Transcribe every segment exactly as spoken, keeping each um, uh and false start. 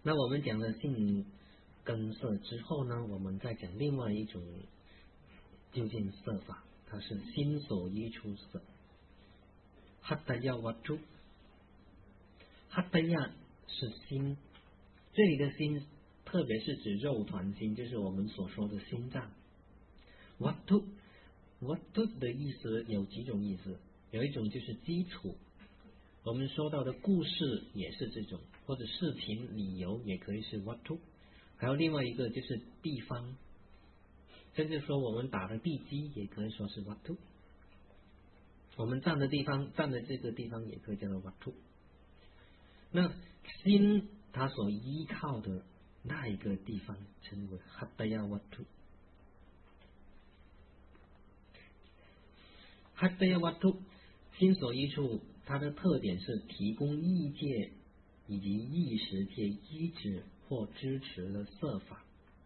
那我们讲了性根色之后呢，我们再讲另外一种究竟色法，它是心所依处色。哈达亚瓦图，哈达亚是心，这里的心特别是指肉团心，就是我们所说的心脏。瓦图，瓦图的意思有几种意思，有一种就是基础，我们说到的故事也是这种，或者事情理由也可以是瓦图，还有另外一个就是地方，甚至说我们打的地基也可以说是瓦图，我们站的地方站的这个地方也可以叫做瓦图。那心它所依靠的那一个地方称为哈达亚瓦图。哈达亚瓦图心所依处，它的特点是提供意界以及意识界依止或支持的色法。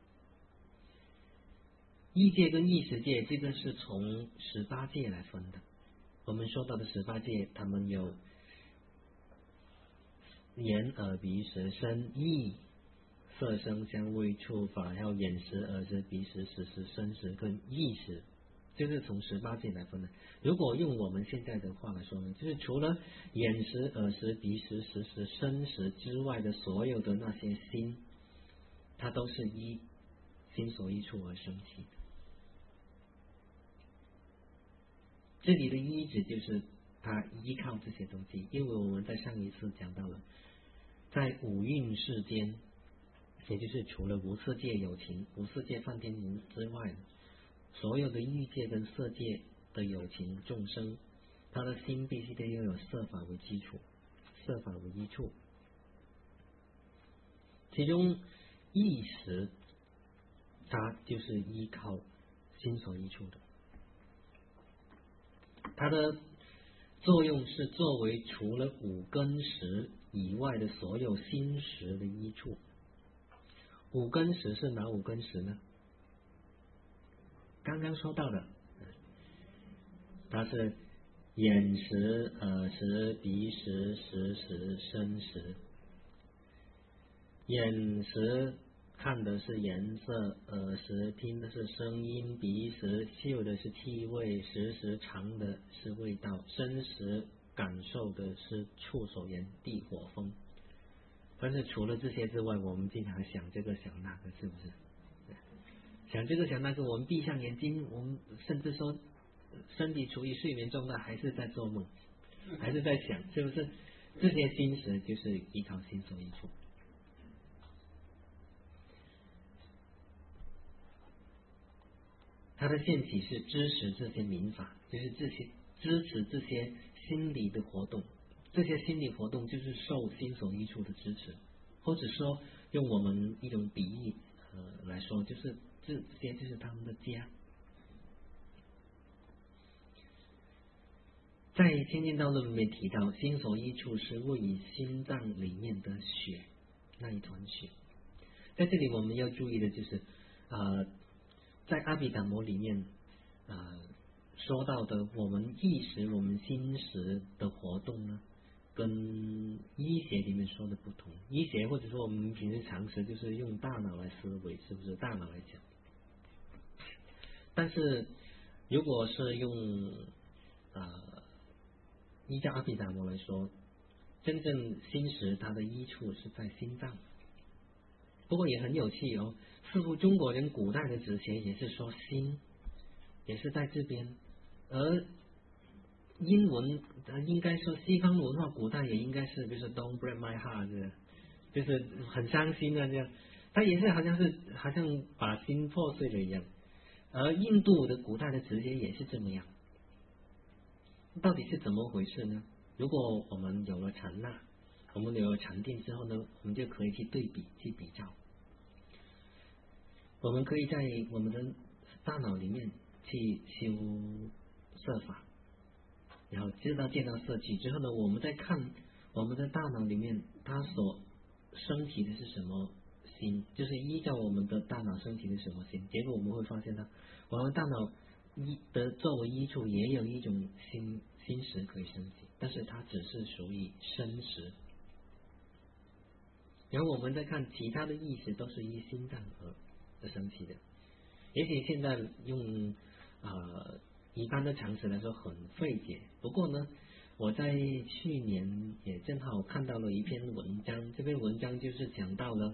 意界跟意识界这个是从十八界来分的，我们说到的十八界，他们有眼耳鼻舌身意，色声香味触法，还有眼识耳识鼻识识识身识跟意识，就是从十八界来分的。如果用我们现在的话来说呢，就是除了眼识耳识鼻识识识身识之外的所有的那些心，它都是依心所依处而生起的。这里的依止就是它依靠这些东西，因为我们在上一次讲到了，在五蕴世间，也就是除了无色界有情、无色界梵天人之外，所有的欲界跟色界的有情众生，他的心必须得要有色法为基础，色法为依处。其中意识，它就是依靠心所依处的，它的作用是作为除了五根识以外的所有心识的依处。五根识是哪五根识呢？刚刚说到的，它是眼识、耳识、鼻识、识识、身识。眼识看的是颜色，耳识听的是声音，鼻识嗅的是气味，识识尝的是味道，身识感受的是触手缘地火风。但是除了这些之外，我们经常想这个想那个，是不是？想这个想那个，我们闭上眼睛，我们甚至说身体处于睡眠状态，还是在做梦，还是在想，是不是？这些心识就是依靠心所依处。它的现起是支持这些民法，就是这些支持这些心理的活动，这些心理活动就是受心所依处的支持，或者说用我们一种比喻呃来说，就是这些就是他们的家。在《清净道论》里面提到，心所依处是位于心脏里面的血，那一团血。在这里我们要注意的就是呃在阿毗达摩里面呃说到的我们意识我们心识的活动呢，跟医学里面说的不同。医学或者说我们平时常识就是用大脑来思维，是不是？大脑来讲。但是如果是用呃依照阿毗达摩来说，真正心识它的依处是在心脏。不过也很有趣哦，似乎中国人古代的哲学也是说心也是在这边，而英文应该说西方文化古代也应该是，比如说 Don't break my heart 这个，就是很伤心啊这样，它也是好像是好像把心破碎了一样。而印度的古代的哲学也是这么样，到底是怎么回事呢？如果我们有了禅那，我们有了禅定之后呢，我们就可以去对比去比较，我们可以在我们的大脑里面去修色法，然后知道见到色气之后呢，我们再看我们的大脑里面它所升起的是什么心，就是依照我们的大脑升起的什么心，结果我们会发现呢，我们大脑一的作为依处也有一种心心识可以升起，但是它只是属于身识。然然后我们再看其他的意识都是以心脏而而升起的。也许现在用呃一般的常识来说很费解，不过呢，我在去年也正好看到了一篇文章，这篇文章就是讲到了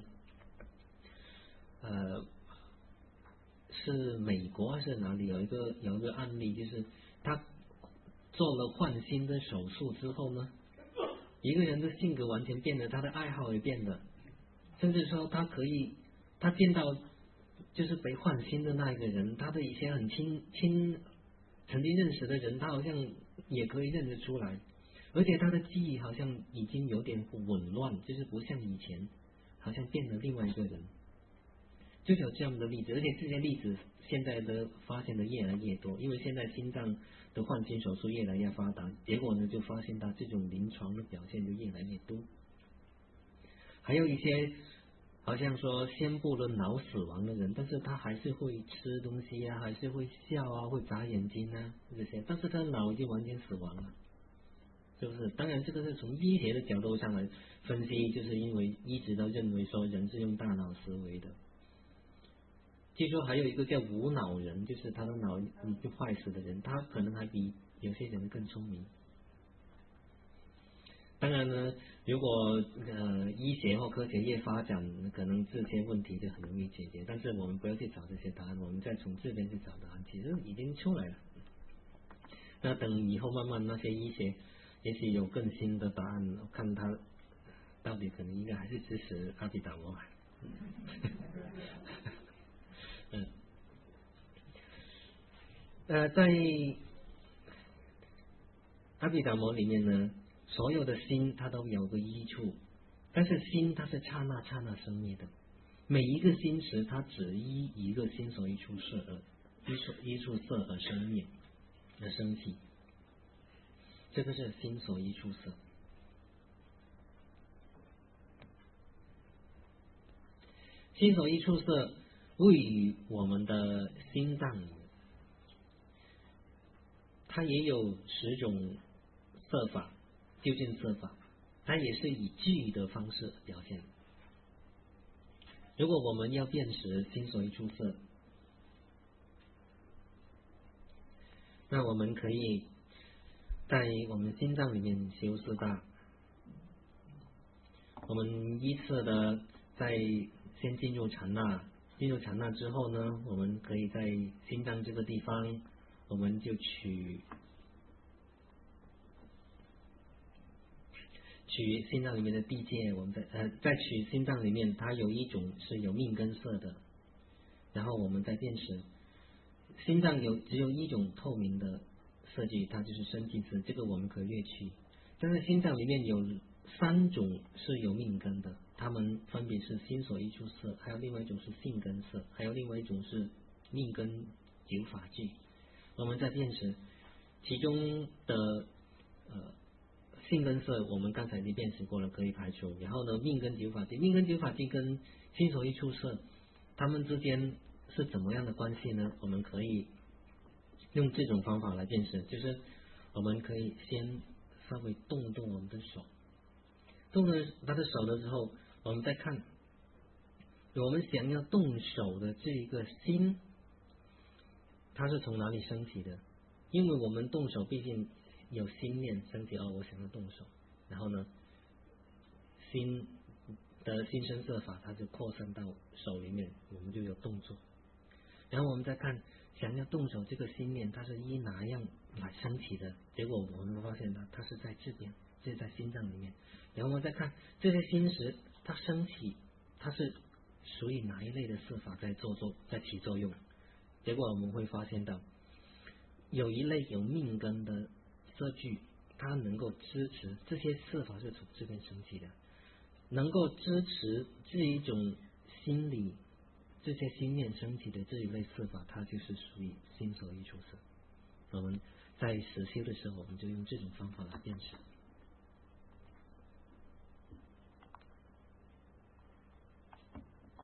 呃是美国还是哪里有一个有一个案例，就是他做了换心的手术之后呢，一个人的性格完全变了，他的爱好也变了，甚至说他可以他见到就是被换心的那一个人，他的以前很亲亲曾经认识的人，他好像也可以认得出来，而且他的记忆好像已经有点紊乱，就是不像以前，好像变了另外一个人，就有这样的例子。而且这些例子现在的发现的越来越多，因为现在心脏的换心手术越来越发达，结果呢就发现到这种临床的表现就越来越多。还有一些好像说宣布了脑死亡的人，但是他还是会吃东西啊，还是会笑啊，会眨眼睛啊这些，但是他的脑已经完全死亡了，是不是？当然这个是从医学的角度上来分析，就是因为一直都认为说人是用大脑思维的。据说还有一个叫无脑人，就是他的脑已经坏死的人，他可能还比有些人更聪明。当然呢，如果呃医学或科学越发展，可能这些问题就很容易解决。但是我们不要去找这些答案，我们再从这边去找答案，其实已经出来了。那等以后慢慢那些医学也许有更新的答案，我看他到底可能应该还是支持阿毗达摩。嗯，呃，在阿毗达摩里面呢，所有的心它都有个一处，但是心它是刹那刹那生灭的，每一个心识它只依一个心所一处色而一处一处色而生灭而升起，这个是心所一处色。心所一处色位于我们的心脏里，它也有十种色法，究竟色法，它也是以句的方式表现。如果我们要辨识心所一处色，那我们可以在我们心脏里面修四大，我们依次的在先进入禅那，进入禅那之后呢，我们可以在心脏这个地方，我们就取取心脏里面的地界，我们再呃再取心脏里面它有一种是有命根色的，然后我们再辨识心脏有只有一种透明的色距，它就是深净色，这个我们可以略去。但是心脏里面有三种是有命根的，它们分别是心所一处色，还有另外一种是性根色，还有另外一种是命根九法具。我们再辨识其中的呃性根色，我们刚才已经辨识过了，可以排除。然后呢，命根九法具，命根九法具跟心所一处色，它们之间是怎么样的关系呢？我们可以用这种方法来辨识，就是我们可以先稍微动动我们的手，动了他的手了之后，我们再看我们想要动手的这一个心，它是从哪里升起的？因为我们动手毕竟有心念升起，哦，我想要动手，然后呢，心的心声色法它就扩散到手里面，我们就有动作。然后我们再看想要动手这个心念，它是依哪样来升起的？结果我们发现它它是在这边，就是在心脏里面。然后我们再看这些心识它升起，它是属于哪一类的色法在做作在起作用？结果我们会发现到有一类有命根的色具，它能够支持这些色法是从这边升起的，能够支持这一种心理这些心念升起的这一类色法，它就是属于心所一处色。我们在实修的时候，我们就用这种方法来辨识。